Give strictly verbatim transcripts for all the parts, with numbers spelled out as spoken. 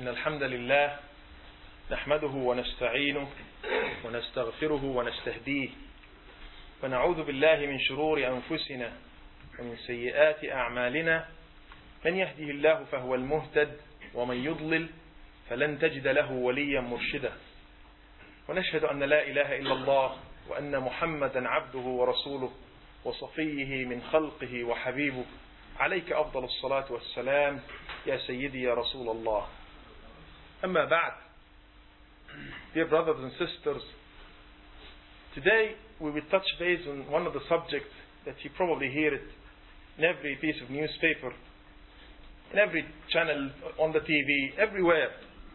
إن الحمد لله نحمده ونستعينه ونستغفره ونستهديه ونعوذ بالله من شرور أنفسنا ومن سيئات أعمالنا من يهده الله فهو المهتد ومن يضلل فلن تجد له وليا مرشدا ونشهد أن لا إله إلا الله وأن محمدا عبده ورسوله وصفيه من خلقه وحبيبه عليك أفضل الصلاة والسلام يا سيدي يا رسول الله. أما بعد, dear brothers and sisters, today we will touch base on one of the subjects that you probably hear it in every piece of newspaper, in every channel, on the T V, everywhere.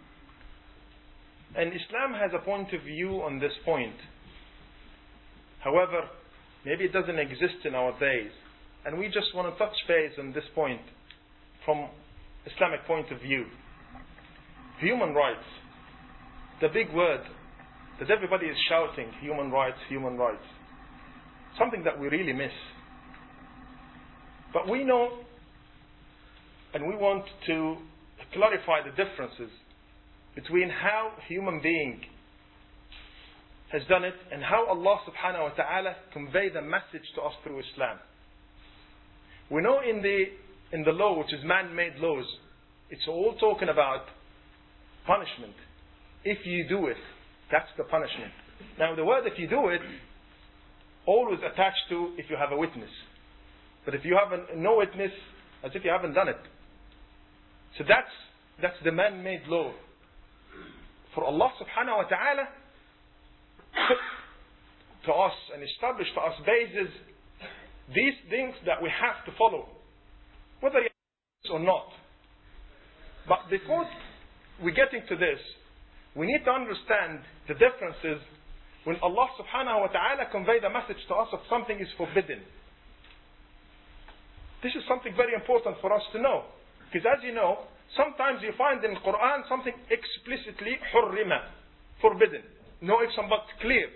And Islam has a point of view on this point. However, maybe it doesn't exist in our days. And we just want to touch base on this point from Islamic point of view. Human rights. The big word that everybody is shouting, human rights, human rights. Something that we really miss. But we know and we want to clarify the differences between how a human being has done it and how Allah subhanahu wa ta'ala conveyed the message to us through Islam. We know in the in the law, which is man-made laws, it's all talking about punishment. If you do it, that's the punishment. Now the word if you do it always attached to if you have a witness. But if you have a, no witness, as if you haven't done it. So that's that's the man-made law. For Allah subhanahu wa ta'ala put to us and established to us bases these things that we have to follow, whether you are or not. But before we get into this, we need to understand the differences when Allah subhanahu wa ta'ala conveys a message to us of something is forbidden. This is something very important for us to know. Because as you know, sometimes you find in the Quran something explicitly hurrima, forbidden. No ifs and buts, clear.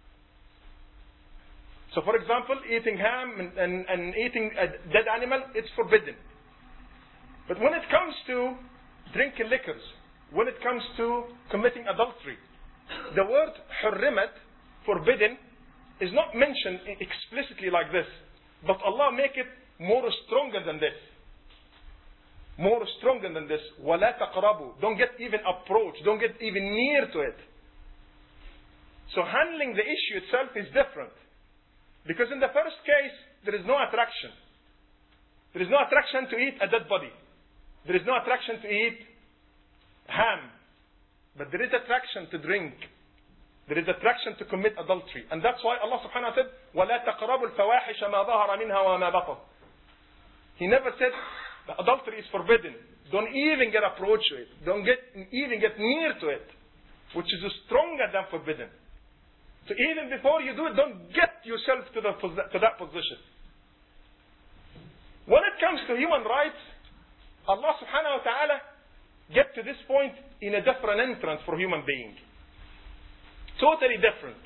So for example, eating ham and, and, and eating a dead animal, it's forbidden. But when it comes to drinking liquors, when it comes to committing adultery, the word hurrimat, forbidden, is not mentioned explicitly like this. But Allah make it more stronger than this. More stronger than this. وَلَا تَقْرَبُوا. Don't get even approach. Don't get even near to it. So handling the issue itself is different. Because in the first case, there is no attraction. There is no attraction to eat a dead body. There is no attraction to eat ham. But there is attraction to drink. There is attraction to commit adultery. And that's why Allah subhanahu wa ta'ala said, وَلَا تَقْرَبُوا الْفَوَاحِشَ مَا ظَهَرَ مِنْهَا وَمَا بَطَنَ. He never said that adultery is forbidden. Don't even get approach to it. Don't get even get near to it. Which is stronger than forbidden. So even before you do it, don't get yourself to, the, to that position. When it comes to human rights, Allah subhanahu wa ta'ala get to this point in a different entrance for human being. Totally different.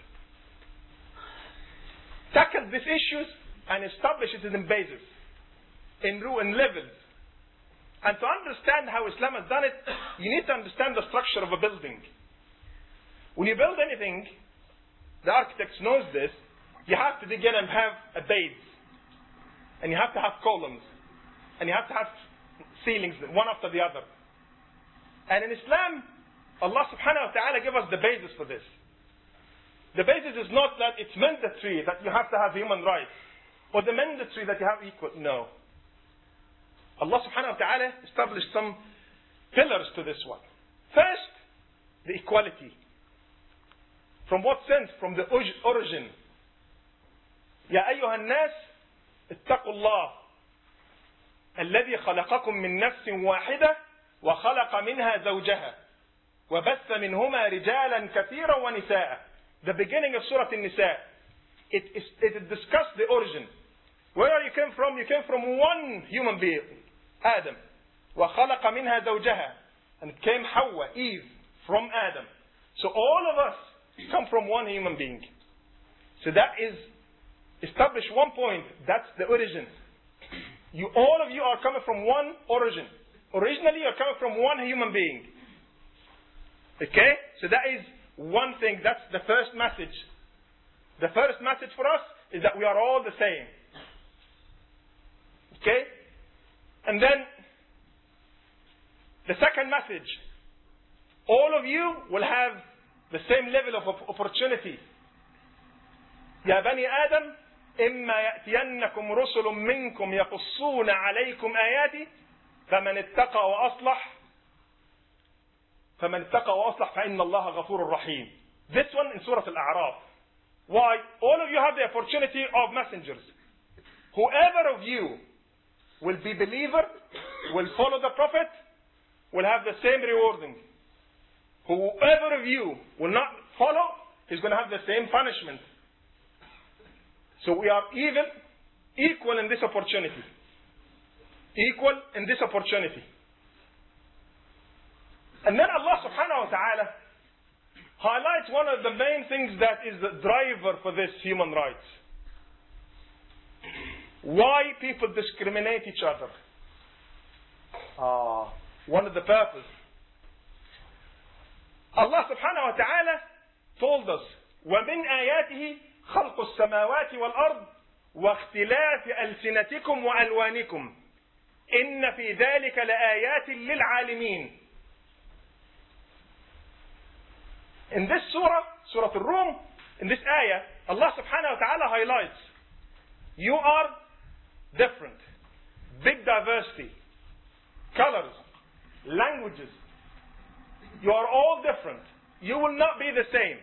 Tackle these issues and establish it in bases, in ruin levels. And to understand how Islam has done it, you need to understand the structure of a building. When you build anything, the architects knows this, you have to begin and have a base. And you have to have columns. And you have to have ceilings, one after the other. And in Islam, Allah subhanahu wa ta'ala gave us the basis for this. The basis is not that it's mandatory that you have to have human rights. Or the mandatory that you have equal. No. Allah subhanahu wa ta'ala established some pillars to this one. First, the equality. From what sense? From the origin. يا أيها الناس اتقوا الله الذي خلقكم من نفس واحدة وخلق منها زوجها وبث منهما رجالا كثيرا ونساء. The beginning of Surah An-Nisa. It, it, it discussed the origin. Where you came from? You came from one human being, Adam. وخلق منها زوجها. And it came Hawa, Eve, from Adam. So all of us come from one human being. So that is established one point. That's the origin. You, all of you are coming from one origin. Originally, you're coming from one human being. Okay? So that is one thing. That's the first message. The first message for us is that we are all the same. Okay? And then the second message. All of you will have the same level of opportunity. يا بني آدم إما يأتينكم رسل منكم يقصون عليكم آياتي فمن اتقى وأصلح فمن اتقى وأصلح فإن الله غفور رحيم. This one in Surah Al-A'raf. Why? All of you have the opportunity of messengers. Whoever of you will be believer, will follow the Prophet, will have the same rewarding. Whoever of you will not follow is going to have the same punishment. So we are even equal in this opportunity. Equal in this opportunity. And then Allah subhanahu wa ta'ala highlights one of the main things that is the driver for this human rights. Why people discriminate each other. Ah, one of the purposes. Allah subhanahu wa ta'ala told us, وَمِنْ آيَاتِهِ خَلْقُ السَّمَاوَاتِ وَالْأَرْضِ وَاخْتِلَافِ أَلْسِنَتِكُمْ وَأَلْوَانِكُمْ إِنَّ فِي ذَلِكَ لَآيَاتٍ لِلْعَالِمِينَ. In this surah, Surah Al-Rum, in this ayah, Allah subhanahu wa ta'ala highlights, you are different, big diversity, colors, languages. You are all different. You will not be the same.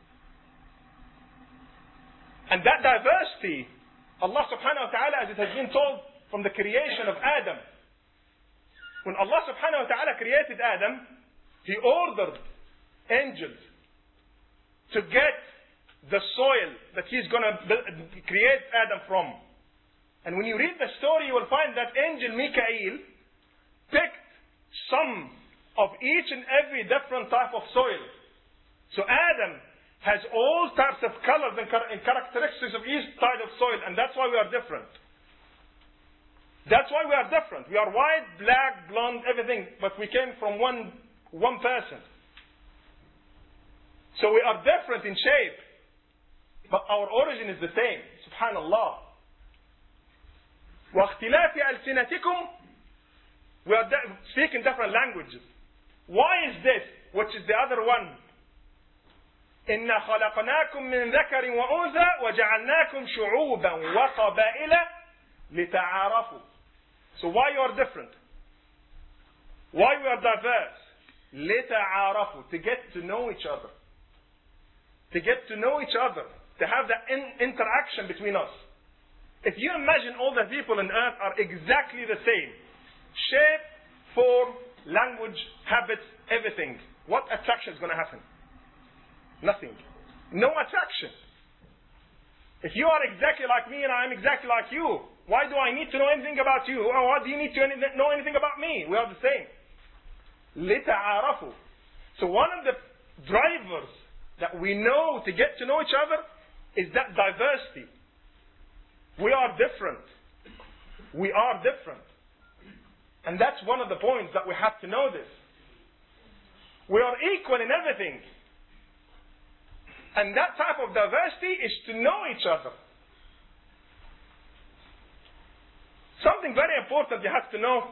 And that diversity, Allah subhanahu wa ta'ala, as it has been told from the creation of Adam, when Allah subhanahu wa ta'ala created Adam, He ordered angels to get the soil that He's going to create Adam from. And when you read the story, you will find that angel Mikael picked some of each and every different type of soil. So Adam has all types of colors and characteristics of each type of soil, and that's why we are different. That's why we are different. We are white, black, blonde, everything, but we came from one, one person. So we are different in shape, but our origin is the same. Subhanallah. وَاخْتِلَافِ أَلْسِنَتِكُمْ. We are speaking different languages. Why is this? Which is the other one? إِنَّا خَلَقْنَاكُمْ مِنْ ذَكَرٍ وَأُنْثَى وَجَعَلْنَاكُمْ شُعُوبًا وَقَبَائِلَ لِتَعَارَفُوا. So why you are different? Why we are diverse? لِتَعَارَفُوا. To get to know each other. To get to know each other. To have that in- interaction between us. If you imagine all the people on earth are exactly the same. Shape, form, language, habits, everything. What attraction is going to happen? Nothing. No attraction. If you are exactly like me and I am exactly like you, why do I need to know anything about you? Or why do you need to know anything about me? We are the same. لِتَعَارَفُوا. So one of the drivers that we know to get to know each other is that diversity. We are different. We are different. And that's one of the points that we have to know this. We are equal in everything. And that type of diversity is to know each other. Something very important you have to know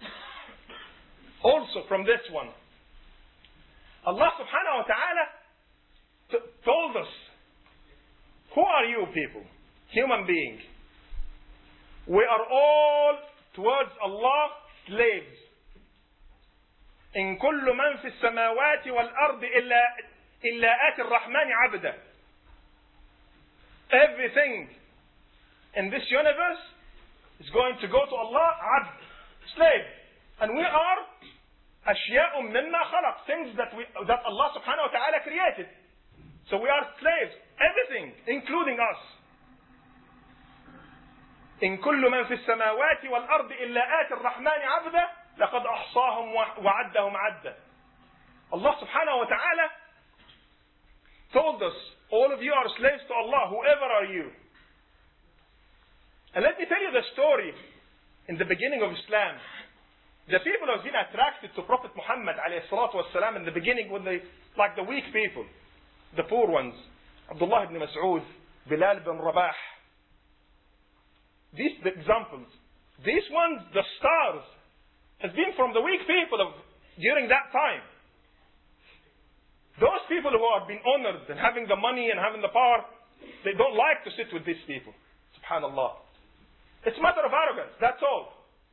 also from this one. Allah subhanahu wa ta'ala t- told us, who are you people? Human beings. We are all towards Allah slaves. إن كل من في السماوات والأرض إلا إلا آتي الرحمن عبدا. Everything in this universe is going to go to Allah عبد, slave. And we are أشياء مما خلق, things that we that Allah subhanahu wa ta'ala created. So we are slaves, everything, including us. إن كل من في السماوات والأرض إلا آتي الرحمن عبدا لقد أحصاهم وعدهم عدا. Allah subhanahu wa ta'ala told us, all of you are slaves to Allah, whoever are you. And let me tell you the story in the beginning of Islam. The people who have been attracted to Prophet Muhammad alayhi salatu wasalam in the beginning were the, like the weak people, the poor ones. Abdullah ibn Mas'ud, Bilal ibn Rabah. These the examples. These ones, the stars, has been from the weak people of during that time. Those people who have been honored and having the money and having the power, they don't like to sit with these people. Subhanallah. It's a matter of arrogance, that's all.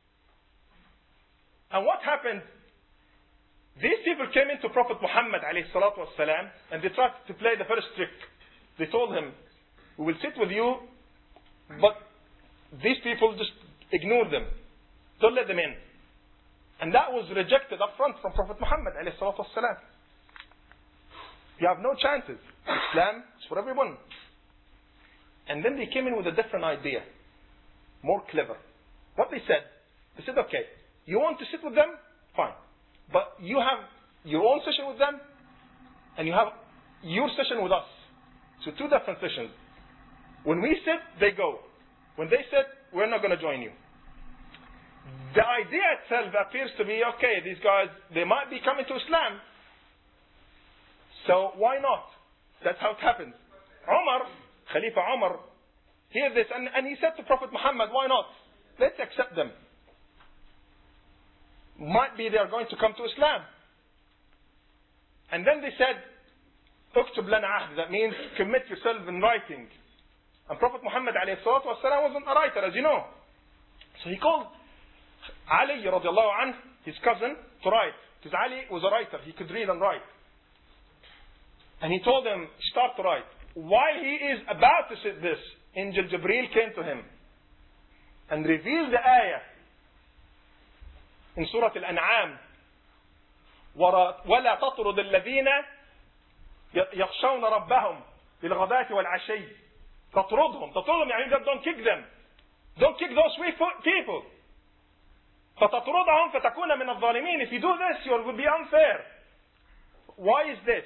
And what happened? These people came into Prophet Muhammad alayhi salatu wasalam, and they tried to play the first trick. They told him, we will sit with you, but these people just ignore them. Don't let them in. And that was rejected up front from Prophet Muhammad alayhi salatu wasalam. You have no chances. Islam is for everyone. And then they came in with a different idea. More clever. What they said, they said, okay, you want to sit with them? Fine. But you have your own session with them, and you have your session with us. So two different sessions. When we sit, they go. When they sit, we're not going to join you. The idea itself appears to be, okay, these guys, they might be coming to Islam. So why not? That's how it happens. Umar, Khalifa Umar, hear this, and, and he said to Prophet Muhammad, why not? Let's accept them. Might be they are going to come to Islam. And then they said, Uktub lana ahd, that means commit yourself in writing. And Prophet Muhammad alayhi salatu wasalam wasn't a writer, as you know. So he called Ali radiallahu anh, his cousin, to write. Because Ali was a writer, he could read and write. And he told him, start to write. While he is about to say this, Angel Jibreel came to him and revealed the ayah in Surah Al-An'am. وَلَا تَطْرُدِ الَّذِينَ يَخْشَوْنَ رَبَّهُمْ بِالْغَدَاةِ وَالْعَشِيِّ. تطردهم. تطردهم يعني don't kick them. Don't kick those weak people. فتطردهم فتكون من الظالمين. If you do this, you will be unfair. Why is this?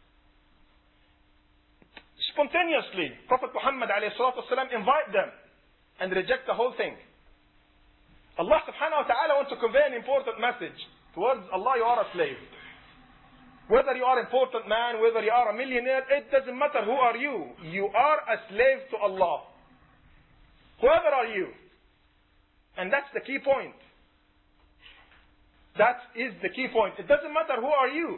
Spontaneously, Prophet Muhammad alayhi salatu wasalam invite them and reject the whole thing. Allah subhanahu wa ta'ala wants to convey an important message. Towards Allah, you are a slave. Whether you are an important man, whether you are a millionaire, it doesn't matter who are you. You are a slave to Allah. Whoever are you. And that's the key point. That is the key point. It doesn't matter who are you.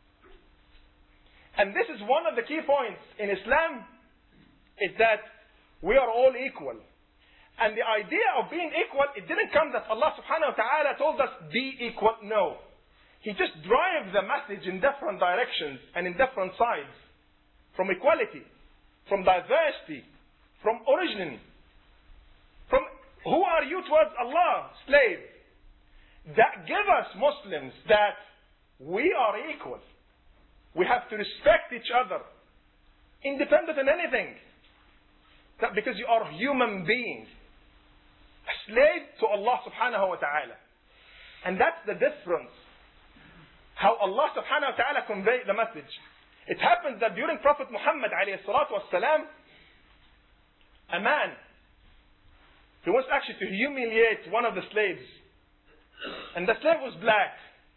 And this is one of the key points in Islam, is that we are all equal. And the idea of being equal, it didn't come that Allah subhanahu wa ta'ala told us be equal. No. He just drives the message in different directions and in different sides. From equality, from diversity, from origin. From who are you towards Allah, slave. That give us Muslims that we are equal. We have to respect each other, independent in anything. That because you are human beings, a slave to Allah subhanahu wa ta'ala. And that's the difference. How Allah subhanahu wa ta'ala conveyed the message. It happens that during Prophet Muhammad alayhi salatu wasalam, a man, he wants actually to humiliate one of the slaves. And the slave was black.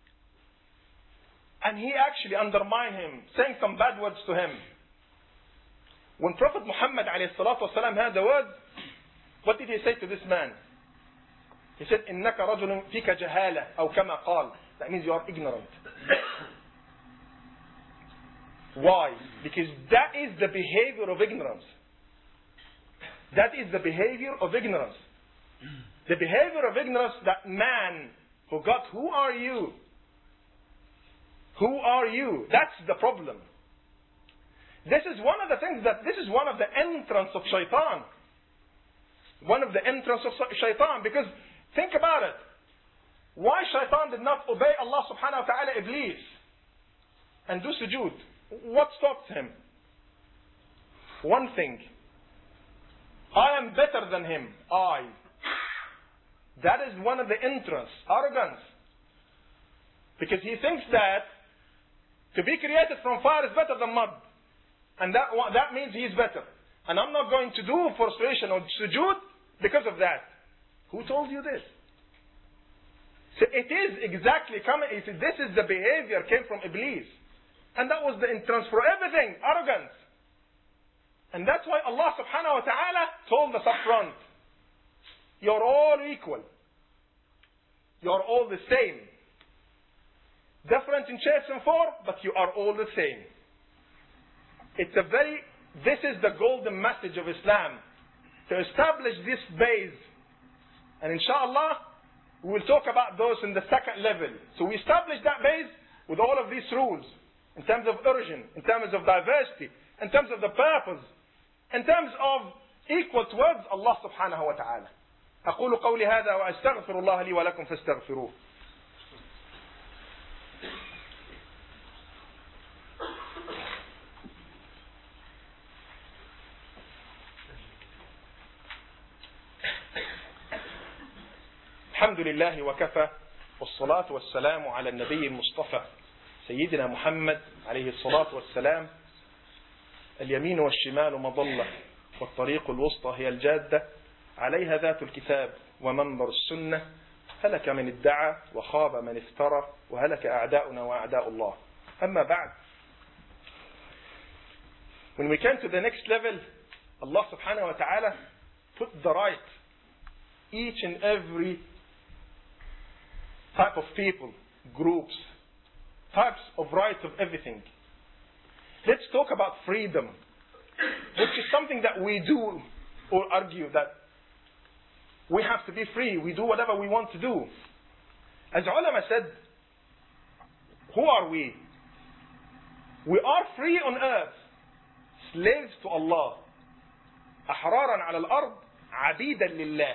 And he actually undermined him, saying some bad words to him. When Prophet Muhammad alayhi salatu wasalam heard the words, what did he say to this man? He said, إِنَّكَ رَجُلٌ فِيكَ جَهَالَةٌ أو كما قال. That means you are ignorant. Why? Because that is the behavior of ignorance. That is the behavior of ignorance. The behavior of ignorance, that man forgot, who are you? Who are you? That's the problem. This is one of the things that, this is one of the entrance of shaitan. One of the entrance of shaitan. Because, think about it. Why shaitan did not obey Allah subhanahu wa ta'ala Iblis and do sujood? What stopped him? One thing. I am better than him. I. That is one of the entrance. Arrogance. Because he thinks that to be created from fire is better than mud. And that, that means he is better. And I'm not going to do prostration or sujood because of that. Who told you this? So it is exactly coming, this is the behavior came from Iblis. And that was the entrance for everything, arrogance. And that's why Allah subhanahu wa ta'ala told us up front, you're all equal. You're all the same. Different in shapes and form, but you are all the same. It's a very, this is the golden message of Islam. To establish this base. And inshallah, we will talk about those in the second level. So we establish that base with all of these rules. In terms of origin, in terms of diversity, in terms of the purpose, in terms of equal towards Allah subhanahu wa ta'ala. أقول قولي هذا وأستغفر الله لي ولكم فاستغفروه. الحمد لله وكفى والصلاة والسلام على النبي المصطفى سيدنا محمد عليه الصلاة والسلام. اليمين والشمال مضلة والطريق الوسطى هي الجادة عليها ذات الكتاب ومنبر السنة هلك من ادعى وخاب من افترى وهلك أعداؤنا وأعداء الله. أما بعد, when we came to the next level, Allah subhanahu wa ta'ala put the right, each and every type of people, groups, types of rights of everything. Let's talk about freedom, which is something that we do or argue that we have to be free. We do whatever we want to do. As ulama said, who are we? We are free on earth, slaves to Allah. أحرارا على الأرض عبيدا لله.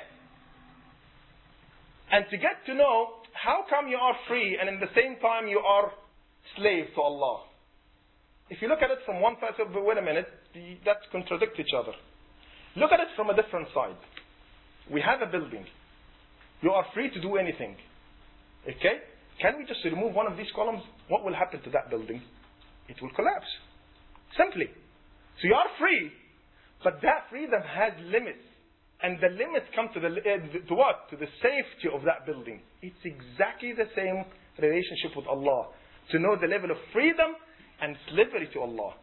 And to get to know how come you are free and in the same time you are slave to Allah. If you look at it from one side, wait a minute, that contradicts each other. Look at it from a different side. We have a building. You are free to do anything. Okay? Can we just remove one of these columns? What will happen to that building? It will collapse. Simply. So you are free, but that freedom has limits. And the limits come to the uh, to what? To the safety of that building. It's exactly the same relationship with Allah. To know the level of freedom and slavery to Allah.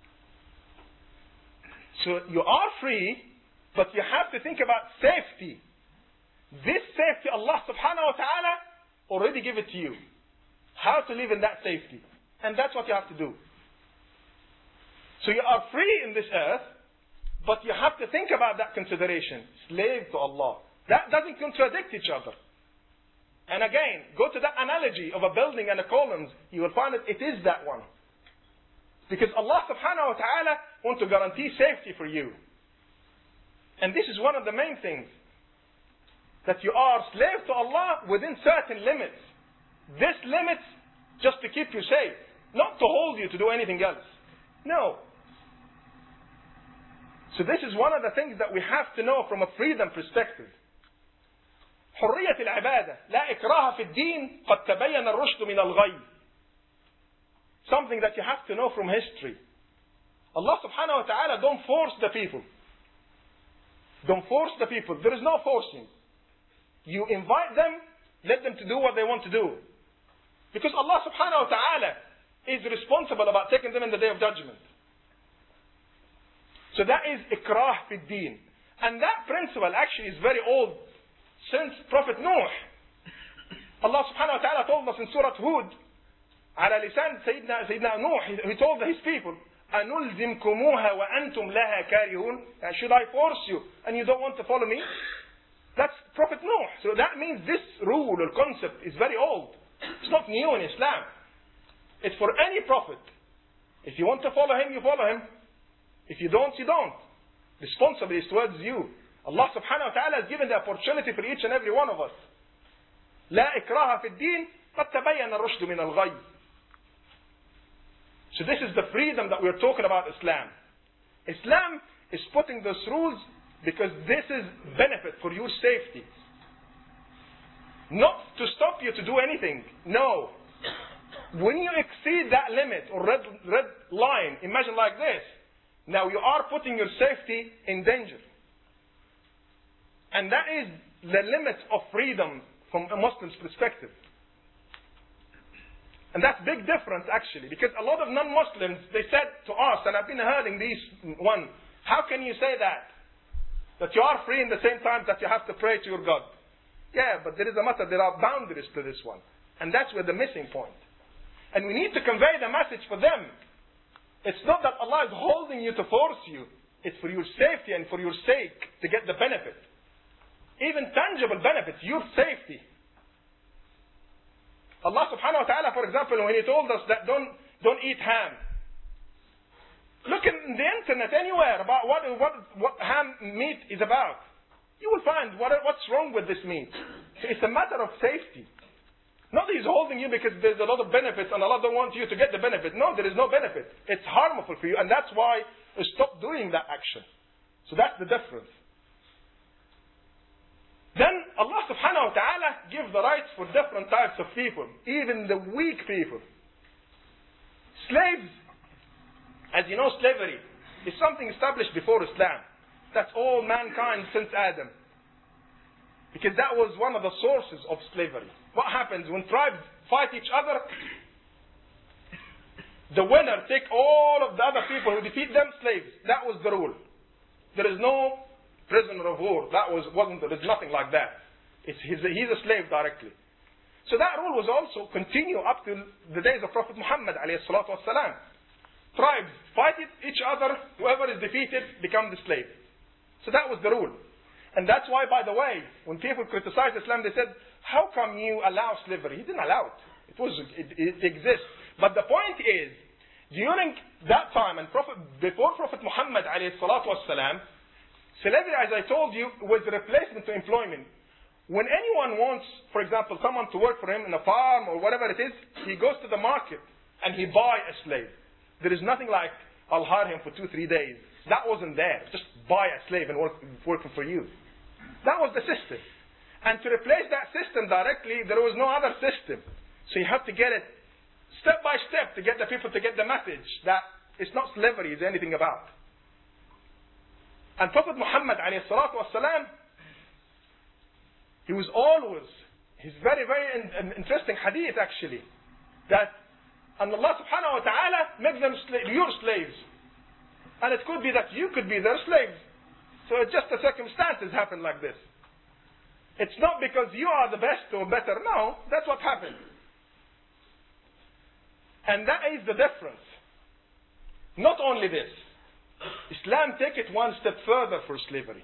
So you are free, but you have to think about safety. This safety Allah subhanahu wa ta'ala already give it to you. How to live in that safety. And that's what you have to do. So you are free in this earth, but you have to think about that consideration. Slave to Allah. That doesn't contradict each other. And again, go to that analogy of a building and a columns. You will find that it is that one. Because Allah subhanahu wa ta'ala wants to guarantee safety for you. And this is one of the main things. That you are slave to Allah within certain limits. This limits just to keep you safe. Not to hold you to do anything else. No. So this is one of the things that we have to know from a freedom perspective. حرية العبادة لا إكراه في الدين قد تبين الرشد من الغي. Something that you have to know from history. Allah subhanahu wa ta'ala don't force the people. Don't force the people. There is no forcing. You invite them, let them to do what they want to do. Because Allah subhanahu wa ta'ala is responsible about taking them in the day of judgment. So that is ikrah fi din. And that principle actually is very old. Since Prophet Nuh. Allah subhanahu wa ta'ala told us in Surah Hud, على لسان سيدنا سيدنا نوح, he told his people, أنلزمكموها وأنتم لها كارهون. Should I force you and you don't want to follow me? That's Prophet Nuh. So that means this rule or concept is very old. It's not new in Islam. It's for any prophet. If you want to follow him, you follow him. If you don't, you don't. Responsibility is towards you. Allah subhanahu wa ta'ala has given the opportunity for each and every one of us. لا إكراه في الدين قد تبين الرشد من الغي. So this is the freedom that we're talking about Islam. Islam is putting those rules because this is benefit for your safety. Not to stop you to do anything. No. When you exceed that limit or red, red line, imagine like this. Now you are putting your safety in danger. And that is the limit of freedom from a Muslim's perspective. And that's big difference actually, because a lot of non-Muslims, they said to us, and I've been hearing these one, how can you say that? That you are free in the same time that you have to pray to your God. Yeah, but there is a matter, there are boundaries to this one. And that's where the missing point. And we need to convey the message for them. It's not that Allah is holding you to force you. It's for your safety and for your sake to get the benefit. Even tangible benefits, your safety. Allah subhanahu wa ta'ala, for example, when He told us that don't, don't eat ham. Look in the internet anywhere about what, what, what ham meat is about. You will find what, what's wrong with this meat. So it's a matter of safety. Not that He's holding you because there's a lot of benefits and Allah don't want you to get the benefit. No, there is no benefit. It's harmful for you, and that's why you stop doing that action. So that's the difference. Then Allah subhanahu wa ta'ala gives the rights for different types of people, even the weak people. Slaves, as you know, slavery is something established before Islam. That's all mankind since Adam. Because that was one of the sources of slavery. What happens when tribes fight each other? The winner take all of the other people who defeat them slaves. That was the rule. There is no prisoner of war. That was, wasn't, there's nothing like that. It's, he's, a, he's a slave directly. So that rule was also continue up to the days of Prophet Muhammad alayhi salatu wasalam. Tribes fight each other. Whoever is defeated becomes the slave. So that was the rule. And that's why, by the way, when people criticized Islam, they said, how come you allow slavery? He didn't allow it. It, was, it, it exists. But the point is, during that time, and Prophet, before Prophet Muhammad alayhi salatu wasalam, slavery, as I told you, was a replacement to employment. When anyone wants, for example, someone to work for him in a farm or whatever it is, he goes to the market and he buys a slave. There is nothing like, I'll hire him for two, three days. That wasn't there. Just buy a slave and work working for you. That was the system. And to replace that system directly, there was no other system. So you have to get it step by step to get the people to get the message that it's not slavery is anything about. And Prophet Muhammad alayhi salatu wasalam, he was always, he's very, very in, in, interesting hadith actually, that and Allah subhanahu wa ta'ala makes them sla- your slaves. And it could be that you could be their slaves. So it's just the circumstances happen like this. It's not because you are the best or better. No, that's what happened. And that is the difference. Not only this, Islam take it one step further for slavery.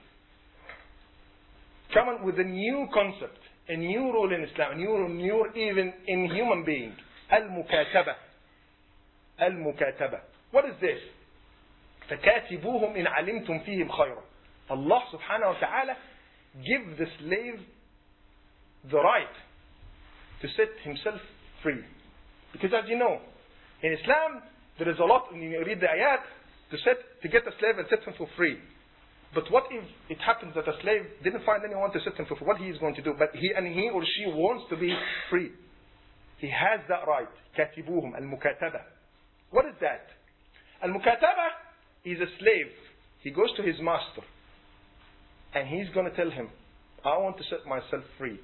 Come on with a new concept, a new rule in Islam, a new rule, new even in human being. Al-Mukataba. Al-Mukataba. What is this? فَكَاتِبُوهُمْ إِنْ عَلِمْتُمْ فِيهِمْ خَيْرًا. Allah subhanahu wa ta'ala give the slave the right to set himself free. Because as you know, in Islam, there is a lot, when you read the ayat, to set, to get a slave and set him for free. But what if it happens that a slave didn't find anyone to set him for free? What he is going to do? But he and he or she wants to be free. He has that right. كاتبوهم المكاتبة. What is that? Al-Mukataba is a slave. He goes to his master and he's going to tell him, I want to set myself free.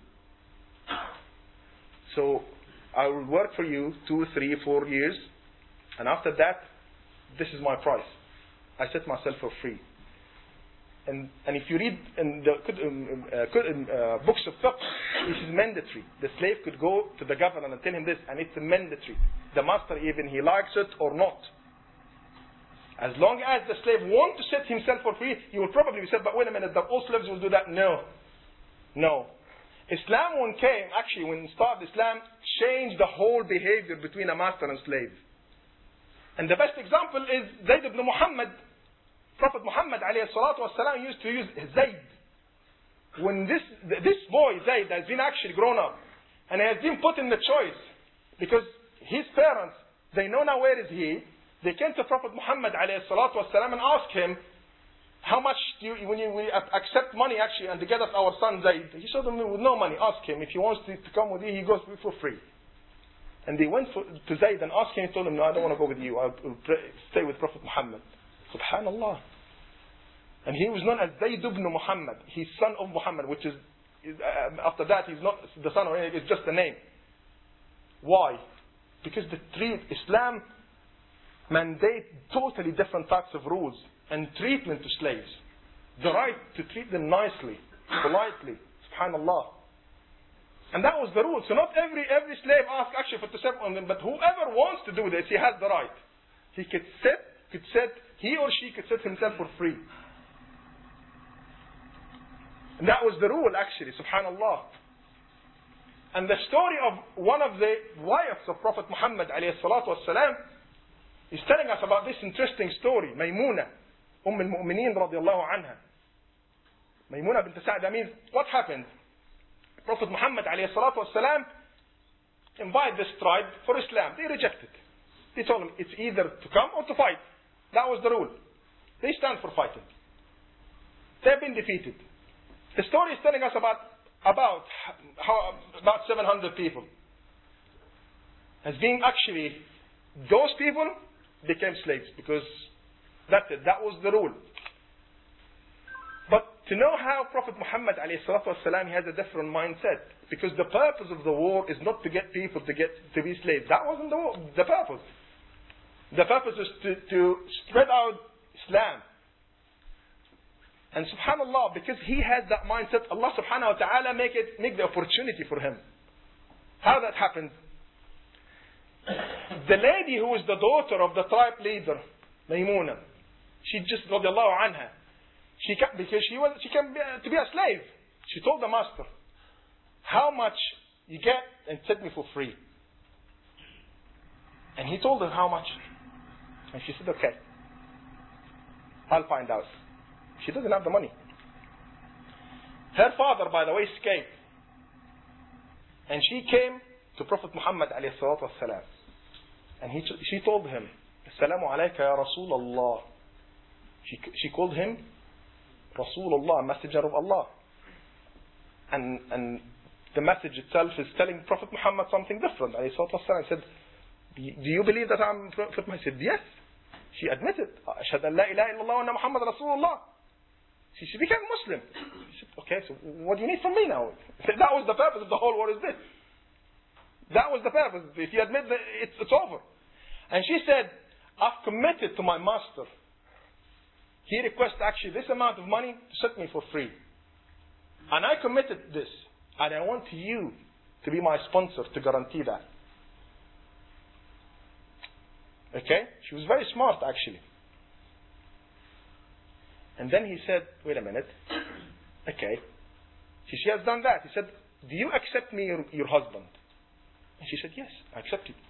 So I will work for you two, three, four years, and after that, this is my price. I set myself for free. And and if you read in the um, uh, uh, books of fiqh, this is mandatory. The slave could go to the governor and tell him this, and it's mandatory. The master, even he likes it or not. As long as the slave wants to set himself for free, he will probably say, but wait a minute, that all slaves will do that. No. No. Islam, when came, actually, when it started, Islam changed the whole behavior between a master and slave. And the best example is Zayd ibn Muhammad. Prophet Muhammad alayhi salatu wasalam used to use Zayd. When this, this boy, Zayd, has been actually grown up, and he has been put in the choice, because his parents, they know now where is he. They came to Prophet Muhammad alayhi salatu wasalam and asked him, how much do you, when you we accept money actually and to get us our son Zayd? He showed them with no money. Ask him if he wants to, to come with you, he goes for free. And they went for, to Zayd and asked him. He told him, no, I don't want to go with you. I'll stay with Prophet Muhammad. Subhanallah. And he was known as Zayd ibn Muhammad, his son of Muhammad, which is uh, after that he's not the son or anything, it's just a name. Why? Because the treat, Islam mandate totally different types of rules and treatment to slaves. The right to treat them nicely, politely, subhanallah. And that was the rule. So not every every slave asks actually for to sit on them, but whoever wants to do this, he has the right. He could sit, could sit, he or she could sit himself for free. And that was the rule actually, subhanallah. And the story of one of the wives of Prophet Muhammad alayhi salatu wasalam is telling us about this interesting story. Maymuna, Umm al-Mu'mineen radiallahu anha. Maymuna bint Sa'd, I mean, what happened? Prophet Muhammad alayhi salatu wasalam invited this tribe for Islam. They rejected. They told them it's either to come or to fight. That was the rule. They stand for fighting. They've been defeated. The story is telling us about about how about seven hundred people. As being actually those people became slaves because that's it. That was the rule. But to know how Prophet Muhammad alayhi salatu wasalam, he has a different mindset. Because the purpose of the war is not to get people to get to be slaves. That wasn't the war, the purpose. The purpose is to, to spread out Islam. And subhanallah, because he has that mindset, Allah subhanahu wa ta'ala make it make the opportunity for him. How that happened? The lady who was the daughter of the tribe leader, Maymuna, she just radiallahu anha. She can, because she was she can be, to be a slave. She told the master, how much you get and set me for free. And he told her how much. And she said, okay, I'll find out. She doesn't have the money. Her father, by the way, escaped. And she came to Prophet Muhammad alayhi salatu wasalam. And he, she told him, Assalamu alayka ya Rasulullah. She, she called him Rasulullah, messenger of Allah. And, and the message itself is telling Prophet Muhammad something different. Alayhi salatu wasalam said, do you believe that I'm Prophet Muhammad? He said, yes. She admitted, Ashhadu an la ilaha illallah wa anna Muhammad Rasulullah. She, she became Muslim. He said, okay, so what do you need from me now? That was the purpose of the whole war is this. That was the purpose. If you admit that it's, it's over. And she said, I've committed to my master. He requested actually this amount of money to set me for free. And I committed this. And I want you to be my sponsor to guarantee that. Okay? She was very smart actually. And then he said, wait a minute. Okay. She, she has done that. He said, do you accept me your, your husband? And she said, yes, I accept you.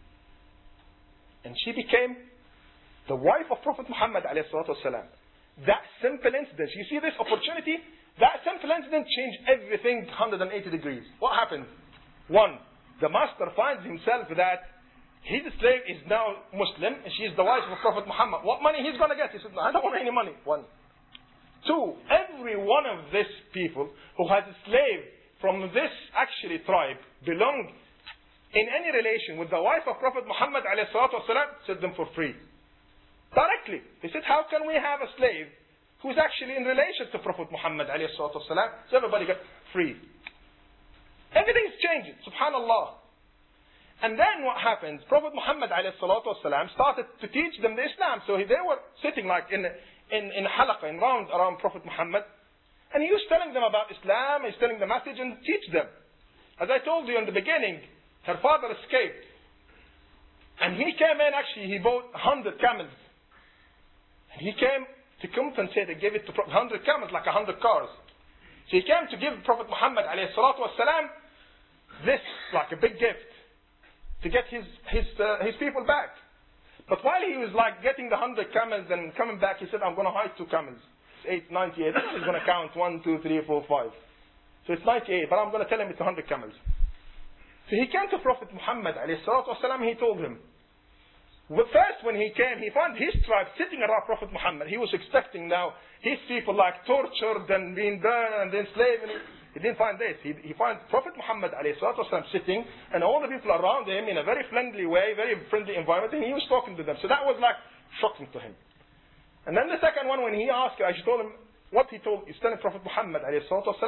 And she became the wife of Prophet Muhammad alayhi salatu wasalam. That simple incident, you see this opportunity? That simple incident changed everything one hundred eighty degrees. What happened? One, the master finds himself that his slave is now Muslim and she is the wife of Prophet Muhammad. What money he's going to get? He said, no, I don't want any money. One. Two, every one of these people who has a slave from this actually tribe belong in any relation with the wife of Prophet Muhammad alayhi salatu wasalam, set them for free. Directly. They said, how can we have a slave who's actually in relation to Prophet Muhammad alayhi salatu wasalam? So everybody got free. Everything's changing. Subhanallah. And then what happens? Prophet Muhammad alayhi salatu wasalam started to teach them the Islam. So they were sitting like in in in halaqah, in round around Prophet Muhammad, and he was telling them about Islam. He's telling the message and teach them. As I told you in the beginning, her father escaped, and he came in. Actually, he bought a hundred camels, and he came to compensate and give it to Prophet. Hundred camels, like a hundred cars. So he came to give Prophet Muhammad alayhi salatu wasalam this, like a big gift, to get his his uh, his people back. But while he was like getting the hundred camels and coming back, he said, I'm going to hide two camels. It's eight, ninety-eight. He's going to count one, two, three, four, five. So it's ninety-eight, but I'm going to tell him it's a hundred camels. So he came to Prophet Muhammad alayhi salatu wasalam, he told him. Well, first when he came, he found his tribe sitting around Prophet Muhammad. He was expecting now his people like tortured and being burned and enslaved. And he, he didn't find this. He, he found Prophet Muhammad alayhi salatu wasalam sitting and all the people around him in a very friendly way, very friendly environment, and he was talking to them. So that was like shocking to him. And then the second one, when he asked her, she told him what he told, he's telling Prophet Muhammad alayhi salatu wasalam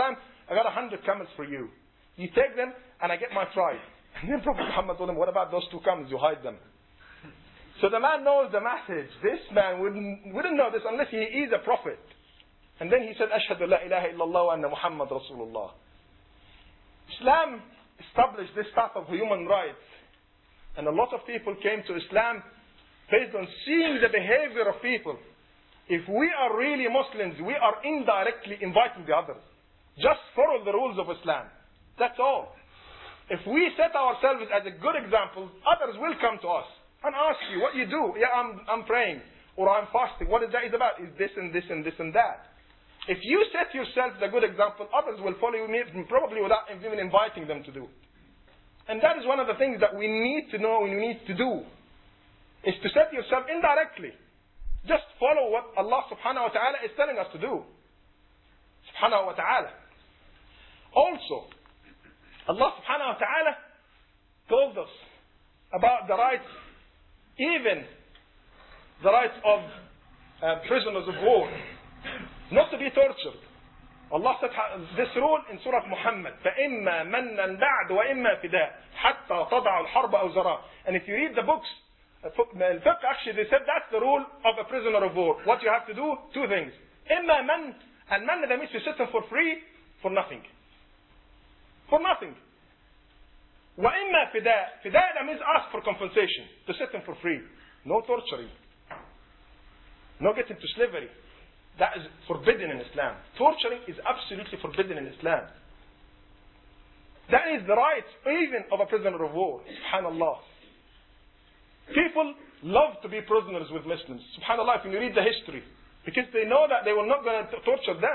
I got a hundred camels for you. You take them and I get my tribe. And then Prophet Muhammad told him, what about those two camels? You hide them. So the man knows the message. This man wouldn't, wouldn't know this unless he is a prophet. And then he said, Ashhadu la ilaha illallah wa anna Muhammad Rasulullah. Islam established this type of human rights. And a lot of people came to Islam based on seeing the behavior of people. If we are really Muslims, we are indirectly inviting the others. Just follow the rules of Islam. That's all. If we set ourselves as a good example, others will come to us and ask you what you do. Yeah, I'm, I'm praying or I'm fasting. What is that is about? Is this and this and this and that. If you set yourself as a good example, others will follow you probably without even inviting them to do. And that is one of the things that we need to know and we need to do. Is to set yourself indirectly. Just follow what Allah subhanahu wa ta'ala is telling us to do. Subhanahu wa ta'ala. Also, Allah subhanahu wa ta'ala told us about the rights, even the rights of uh, prisoners of war, not to be tortured. Allah said this rule in Surah Muhammad, فَإِمَّا مَنًّا بَعْدُ وَإِمَّا فِدَاء حَتَّى تَضَعُ الْحَرْبَ أَوْزَرَهَا. And if you read the books, al-fiqh actually they said that's the rule of a prisoner of war. What you have to do, two things. إِمَّا مَنْ, and man that means you set him for free, for nothing. For nothing. وَإِمَّا فِدَاء. Fida' that means ask for compensation, to set him for free. No torturing. No getting to slavery. That is forbidden in Islam. Torturing is absolutely forbidden in Islam. That is the right even of a prisoner of war. Subhanallah. People love to be prisoners with Muslims. Subhanallah, if you read the history. Because they know that they were not going to torture them.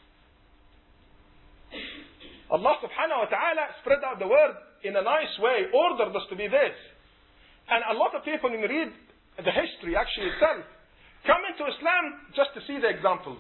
Allah subhanahu wa ta'ala spread out the word in a nice way, ordered us to be this. And a lot of people, when you read the history actually itself, come into Islam just to see the examples.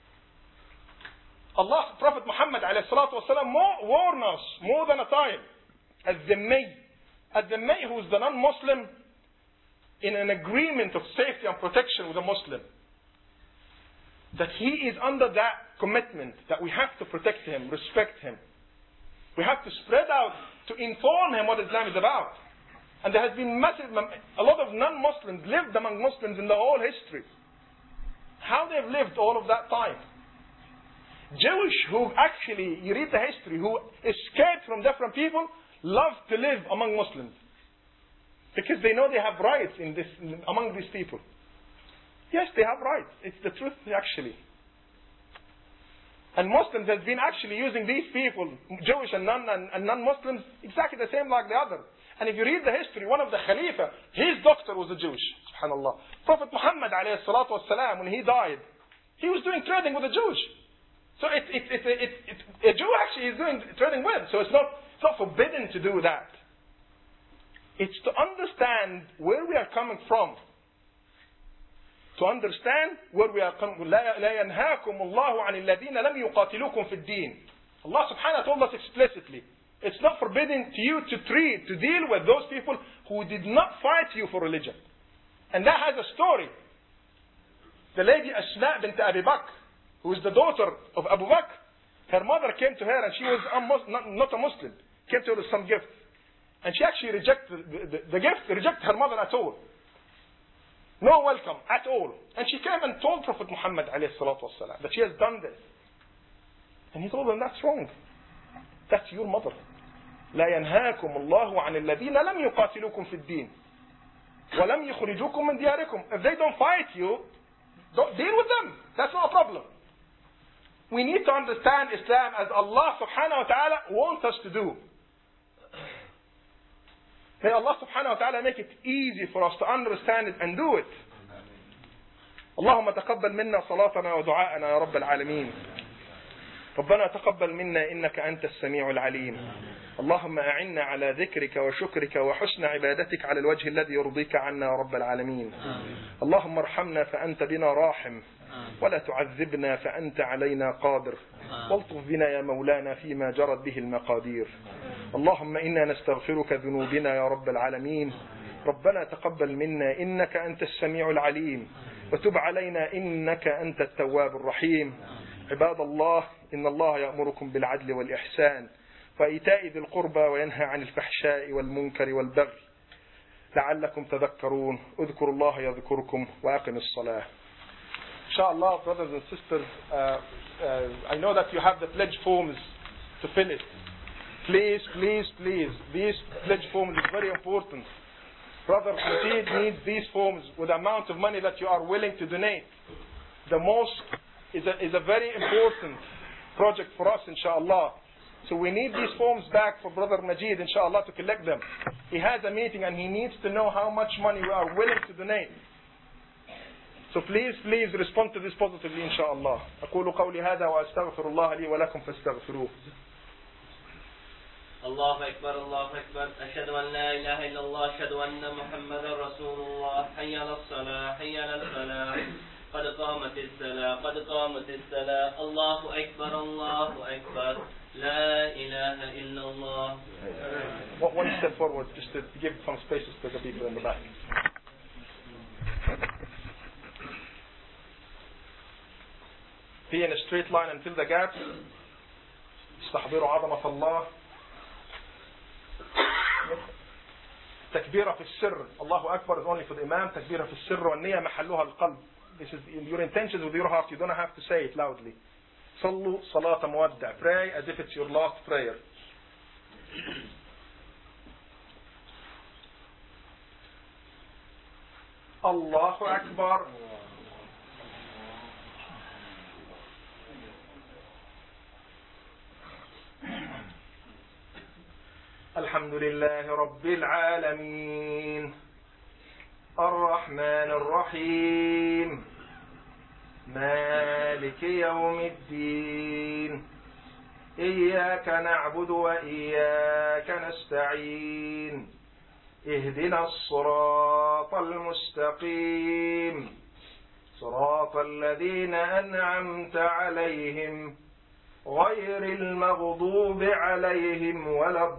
Allah, Prophet Muhammad alayhi salatu wasalam, warned us more than a time. Al-Dhimmi. Al-Dhimmi, who is the non-Muslim, in an agreement of safety and protection with a Muslim. That he is under that commitment, that we have to protect him, respect him. We have to spread out to inform him what Islam is about. And there has been massive, a lot of non-Muslims lived among Muslims in the whole history. How they've lived all of that time. Jewish who actually, you read the history, who escaped from different people, love to live among Muslims. Because they know they have rights in this, among these people. Yes, they have rights. It's the truth actually. And Muslims have been actually using these people, Jewish and, non, and, and non-Muslims, exactly the same like the other. And if you read the history, one of the Khalifa, his doctor was a Jewish. Subhanallah. Prophet Muhammad alayhi salatu wasalam, when he died, he was doing trading with the Jewish. So it, it, it, it, it, a Jew actually is doing trading with. So it's not, it's not forbidden to do that. It's to understand where we are coming from. To understand where we are coming. لا ينهاكم الله عن الذين لم يقاتلوكم في الدين. Allah subhanahu wa ta'ala told us explicitly. It's not forbidden to you to treat, to deal with those people who did not fight you for religion. And that has a story. The lady Asma bint Abi Bakr, who is the daughter of Abu Bakr, her mother came to her and she was not, not a Muslim. Came to her with some gift. And she actually rejected the, the, the gift, rejected her mother at all. No welcome at all. And she came and told Prophet Muhammad alayhi salatu wasalam that she has done this. And he told them, that's wrong. That's your mother. لا ينهاكم الله عن الذين لم يقاتلوكم في الدين ولم يخرجوكم من دياركم. If they don't fight you, don't deal with them. That's not a problem. We need to understand Islam as Allah subhanahu wa ta'ala wants us to do. May Allah subhanahu wa ta'ala make it easy for us to understand it and do it. اللهم تقبل منا صلاتنا ودعاءنا يا رب العالمين. ربنا تقبل منا إنك أنت السميع العليم. اللهم أعنا على ذكرك وشكرك وحسن عبادتك على الوجه الذي يرضيك عنا يا رب العالمين. اللهم ارحمنا فأنت بنا راحم ولا تعذبنا فأنت علينا قادر والطف بنا يا مولانا فيما جرت به المقادير. اللهم إنا نستغفرك ذنوبنا يا رب العالمين. ربنا تقبل منا إنك أنت السميع العليم وتب علينا إنك أنت التواب الرحيم. عباد الله إن الله يأمركم بالعدل والإحسان وإيتاء ذي القربى وينهى عن الفحشاء والمنكر والبغي لعلكم تذكرون اذكروا الله يذكركم وأقم الصلاة. Inshallah, brothers and sisters, uh, uh, I know that you have the pledge forms to fill it. Please, please, please, these pledge forms is very important. Brother Majid needs these forms with the amount of money that you are willing to donate. The mosque is a, is a very important project for us, inshallah. So we need these forms back for Brother Majid, inshallah, to collect them. He has a meeting and he needs to know how much money we are willing to donate. So please, please respond to this positively, inshallah. أقول قولي هذا وأستغفر الله لي ولكم فاستغفروه. الله أكبر الله أكبر أشهد أن لا إله إلا الله أشهد أن محمدا رسول الله حي على الصلاة حي على الفلاح قد قامت الصلاة قد قامت الصلاة الله أكبر الله أكبر لا إله إلا الله. One step forward just to give some spaces to the people in the back. Be in a straight line and fill the gaps. استحضروا عظمة الله. تكبيرة في السر. الله أكبر is only for the Imam. تكبيرة في السر والنية محلها القلب. This is your intentions with your heart. You don't have to say it loudly. صلوا صلاة مودع. Pray as if it's your last prayer. الله أكبر. الحمد لله رب العالمين الرحمن الرحيم مالك يوم الدين إياك نعبد وإياك نستعين اهدنا الصراط المستقيم صراط الذين أنعمت عليهم غير المغضوب عليهم ولا